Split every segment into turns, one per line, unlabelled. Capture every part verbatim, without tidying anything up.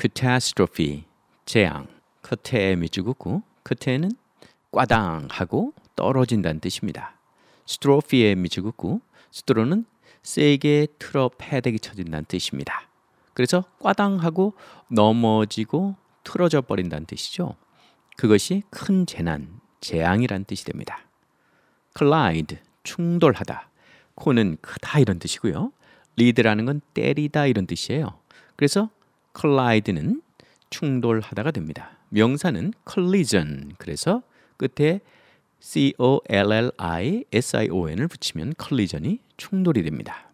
catastrophe, 재앙. 커테 미주국구, 커테는 꽈당하고 떨어진다는 뜻입니다. 스트로피의 미주국구, 스트로는 세게 틀어 패대기 쳐진다는 뜻입니다. 그래서 꽈당하고 넘어지고 틀어져 버린다는 뜻이죠. 그것이 큰 재난, 재앙이란 뜻이 됩니다. collide, 충돌하다. 코는 크다 이런 뜻이고요. lead라는 건 때리다 이런 뜻이에요. 그래서 collide는 충돌하다가 됩니다. 명사는 collision, 그래서 끝에 C-O-L-L-I-S-I-O-N을 붙이면 collision이 충돌이 됩니다.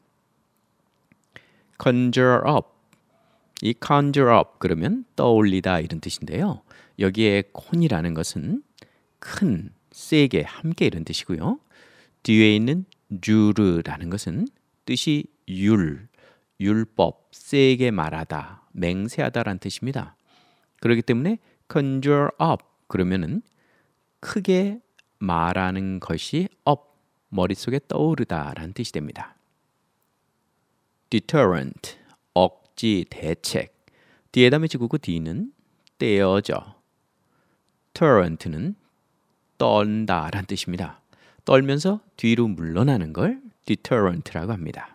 conjure up, 이 conjure up 그러면 떠올리다 이런 뜻인데요. 여기에 콘이라는 것은 큰, 세게, 함께 이런 뜻이고요. 뒤에 있는 주르라는 것은 뜻이 율, 율법, 세게 말하다, 맹세하다라는 뜻입니다. 그렇기 때문에 conjure up 그러면은 크게 말하는 것이 up, 머릿속에 떠오르다라는 뜻이 됩니다. deterrent, 억지, 대책. 뒤에다 맺히고 D는 떼어져. torrent는 떤다라는 뜻입니다. 떨면서 뒤로 물러나는 걸 deterrent라고 합니다.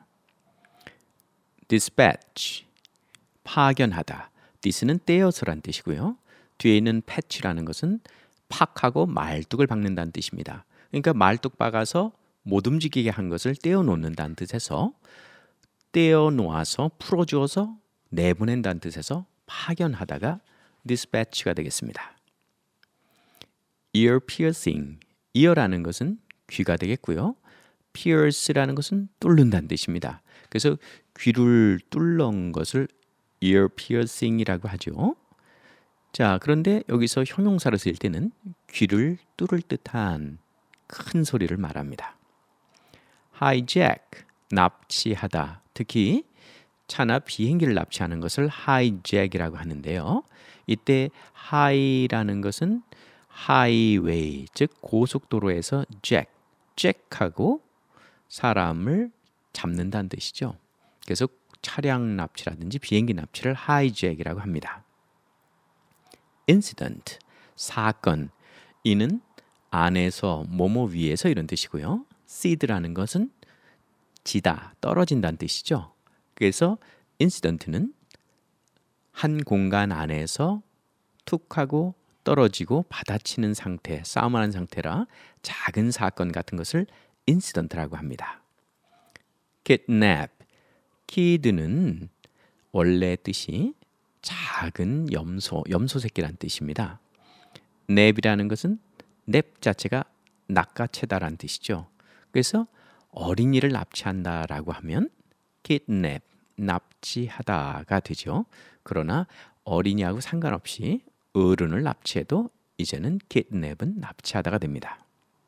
dispatch, 파견하다. this는 떼어서란 뜻이고요. 뒤에 있는 patch라는 것은 팍하고 말뚝을 박는다는 뜻입니다. 그러니까 말뚝 박아서 못 움직이게 한 것을 떼어 놓는다는 뜻에서 떼어 놓아서 풀어주어서 내보낸다는 뜻에서 파견하다가 dispatch가 되겠습니다. ear piercing, ear라는 것은 귀가 되겠고요. pierce라는 것은 뚫는다는 뜻입니다. 그래서 귀를 뚫는 것을 ear piercing이라고 하죠. 자, 그런데 여기서 형용사로 쓰일 때는 귀를 뚫을 듯한 큰 소리를 말합니다. hijack, 납치하다. 특히 차나 비행기를 납치하는 것을 hijack이라고 하는데요. 이때 high라는 것은 highway, 즉 고속도로에서 jack, jack하고 사람을 잡는다는 뜻이죠. 그래서 차량 납치라든지 비행기 납치를 hijack이라고 합니다. incident, 사건. 이는 안에서, 뭐뭐 위에서 이런 뜻이고요. seed라는 것은 지다, 떨어진다는 뜻이죠. 그래서 incident는 한 공간 안에서 툭 하고 떨어지고 받아치는 상태, 싸움하는 상태라 작은 사건 같은 것을 incident라고 합니다. kidnap, kid는 원래 뜻이 작은 염소, 염소 새끼란 뜻입니다. 냅이라는 것은 냅 자체가 낚아채다라는 뜻이죠. 그래서 어린이를 납치한다라고 하면 kidnap, 납치하다가 되죠. 그러나 어린이하고 상관없이 어른을 납치해도 이제는 kidnap은 납치하다가 됩니다.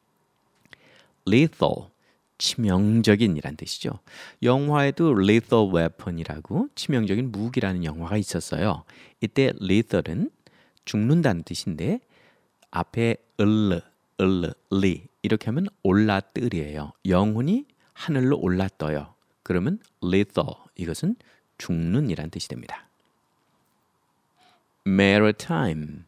lethal, 치명적인 이란 뜻이죠. 영화에도 lethal weapon이라고 치명적인 무기라는 영화가 있었어요. 이때 lethal은 죽는다는 뜻인데 앞에 을르, 을르, 리 이렇게 하면 올라뜨리예요. 영혼이 하늘로 올라떠요. 그러면 lethal, 이것은 죽는 이란 뜻이 됩니다. maritime,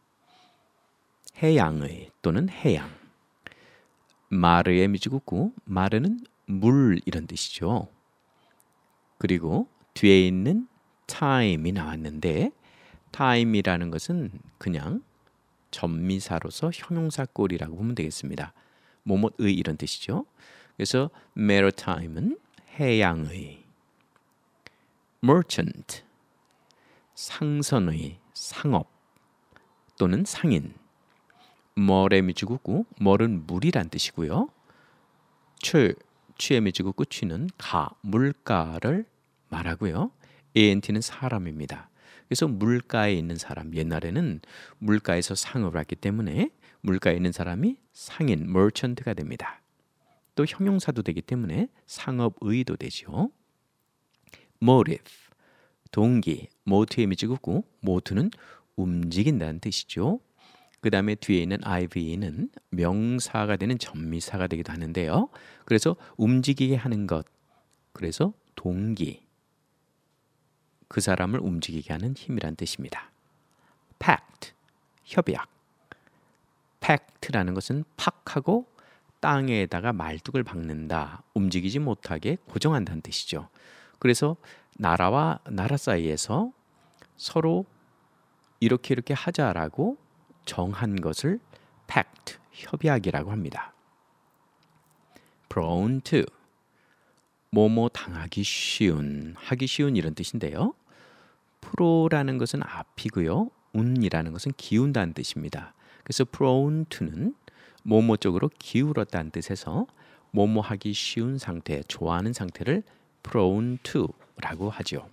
해양의 또는 해양. 마르의 미지국구, 마르는 물 이런 뜻이죠. 그리고 뒤에 있는 time이 나왔는데 time이라는 것은 그냥 전미사로서 형용사 꼴이라고 보면 되겠습니다. 뭐뭐의 이런 뜻이죠. 그래서 maritime은 해양의. merchant, 상선의, 상업 또는 상인. 멀의 미지국구, 멀은 물이란 뜻이고요. 취, 취의 미지국구 취는 가, 물가를 말하고요. ant는 사람입니다. 그래서 물가에 있는 사람, 옛날에는 물가에서 상업을 했기 때문에 물가에 있는 사람이 상인, merchant가 됩니다. 또 형용사도 되기 때문에 상업의도 되죠. motive, 동기, motive의 미지국구, motive는 움직인다는 뜻이죠. 그 다음에 뒤에 있는 ive는 명사가 되는 전미사가 되기도 하는데요. 그래서 움직이게 하는 것, 그래서 동기. 그 사람을 움직이게 하는 힘이란 뜻입니다. pact, 협약. pact라는 것은 팍하고 땅에다가 말뚝을 박는다, 움직이지 못하게 고정한다는 뜻이죠. 그래서 나라와 나라 사이에서 서로 이렇게 이렇게 하자라고 정한 것을 pact, 협약이라고 합니다. prone to, 뭐뭐 당하기 쉬운, 하기 쉬운 이런 뜻인데요. 프로라는 것은 앞이고요. 운이라는 것은 기운다는 뜻입니다. 그래서 prone to는 뭐뭐 쪽으로 기울었다는 뜻에서 뭐뭐 하기 쉬운 상태, 좋아하는 상태를 prone to라고 하죠.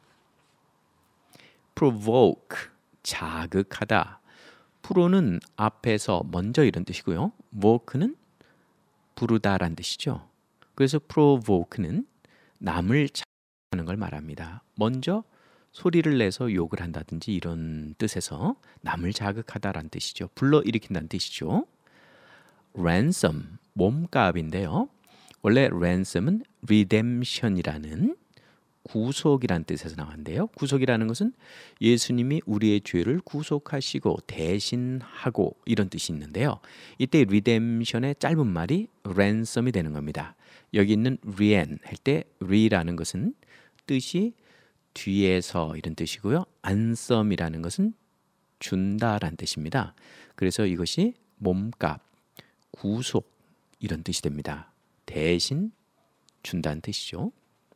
provoke, 자극하다. 프로는 앞에서 먼저 이런 뜻이고요. voke는 부르다란 뜻이죠. 그래서 provoke는 남을 자극하는 걸 말합니다. 먼저 소리를 내서 욕을 한다든지 이런 뜻에서 남을 자극하다란 뜻이죠. 불러일으킨다는 뜻이죠. ransom, 몸값인데요. 원래 ransom은 redemption이라는 구속이라는 뜻에서 나왔는데요. 구속이라는 것은 예수님이 우리의 죄를 구속하시고 대신하고 이런 뜻이 있는데요. 이때 redemption의 짧은 말이 ransom이 되는 겁니다. 여기 있는 rien 할 때 re라는 것은 뜻이 뒤에서 이런 뜻이고요. ansom이라는 것은 준다라는 뜻입니다. 그래서 이것이 몸값, 구속 이런 뜻이 됩니다. 대신 준다는 뜻이죠.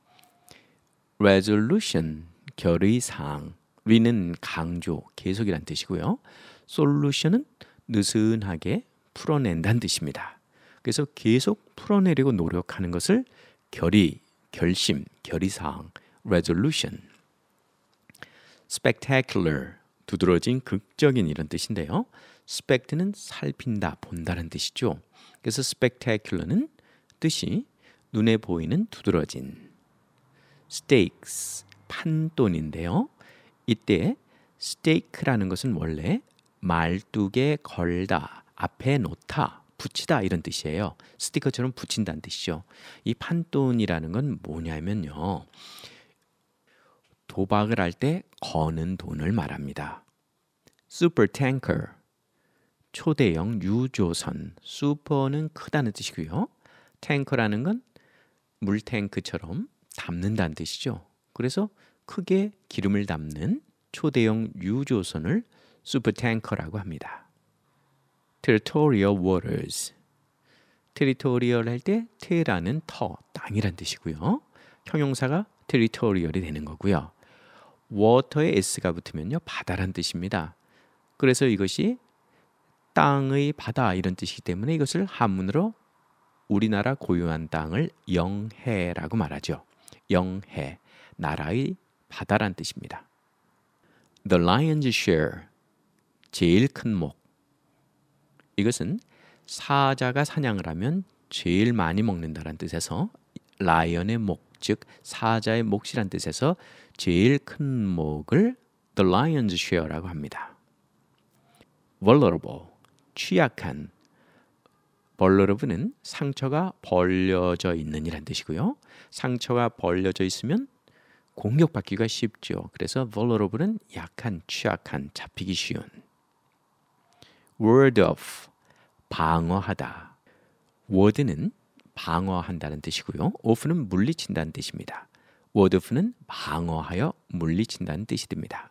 resolution, 결의사항, re는 강조, 계속이란 뜻이고요. solution은 느슨하게 풀어낸다는 뜻입니다. 그래서 계속 풀어내려고 노력하는 것을 결의, 결심, 결의사항, resolution. spectacular, 두드러진 극적인 이런 뜻인데요. spect는 살핀다, 본다는 뜻이죠. 그래서 spectacular는 뜻이 눈에 보이는 두드러진. stakes, 판돈인데요. 이때 stake라는 것은 원래 말뚝에 걸다, 앞에 놓다, 붙이다 이런 뜻이에요. 스티커처럼 붙인다는 뜻이죠. 이 판돈이라는 건 뭐냐면요. 도박을 할 때 거는 돈을 말합니다. supertanker, 초대형 유조선, 슈퍼는 크다는 뜻이고요. 탱커라는 건 물탱크처럼 담는다는 뜻이죠. 그래서 크게 기름을 담는 초대형 유조선을 슈퍼탱커라고 합니다. territorial waters, territorial 할 때 테라는 터, 땅이란 뜻이고요. 형용사가 territorial이 되는 거고요. water에 s가 붙으면요 바다란 뜻입니다. 그래서 이것이 땅의 바다 이런 뜻이기 때문에 이것을 한문으로 우리나라 고유한 땅을 영해라고 말하죠. 영해, 나라의 바다란 뜻입니다. The lion's share, 제일 큰 목. 이것은 사자가 사냥을 하면 제일 많이 먹는다는 뜻에서 라이언의 목, 즉 사자의 몫이란 뜻에서 제일 큰 목을 the lion's share라고 합니다. vulnerable, 취약한. vulnerable는 상처가 벌려져 있는 이란 뜻이고요. 상처가 벌려져 있으면 공격받기가 쉽죠. 그래서 vulnerable는 약한, 취약한, 잡히기 쉬운. ward off, 방어하다. ward는 방어한다는 뜻이고요. off는 물리친다는 뜻입니다. ward off는 방어하여 물리친다는 뜻이 됩니다.